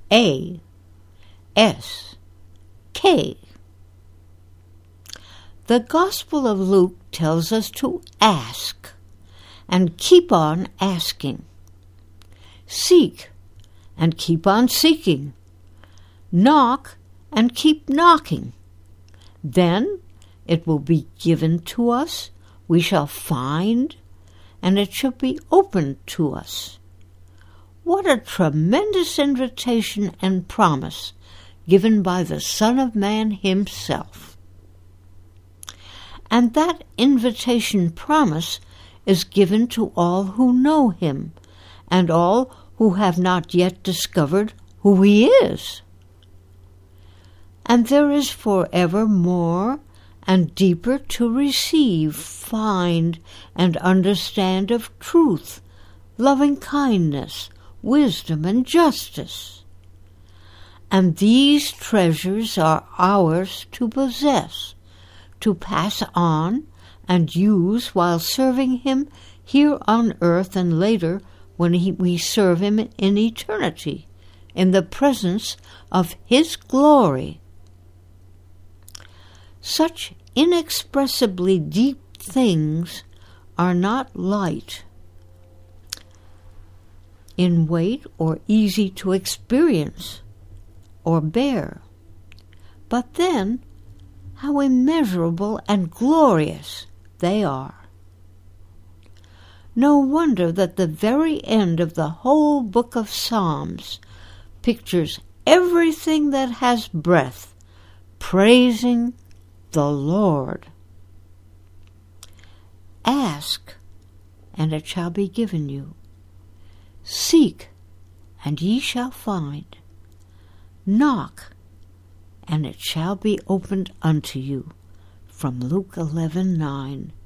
A S K. The Gospel of Luke tells us to ask and keep on asking. Seek and keep on seeking. Knock and keep knocking. Then it will be given to us, we shall find, and it shall be opened to us. What a tremendous invitation and promise given by the Son of Man himself. And that invitation promise is given to all who know him and all who have not yet discovered who he is. And there is forever more and deeper to receive, find, and understand of truth, loving kindness, wisdom, and justice. And these treasures are ours to possess, to pass on and use while serving him here on earth and later when we serve him in eternity, in the presence of his glory. Such inexpressibly deep things are not light in weight or easy to experience or bear. But then, how immeasurable and glorious they are. No wonder that the very end of the whole book of Psalms pictures everything that has breath praising the Lord. Ask, and it shall be given you. Seek, and ye shall find. Knock, and it shall be opened unto you. From Luke 11:9.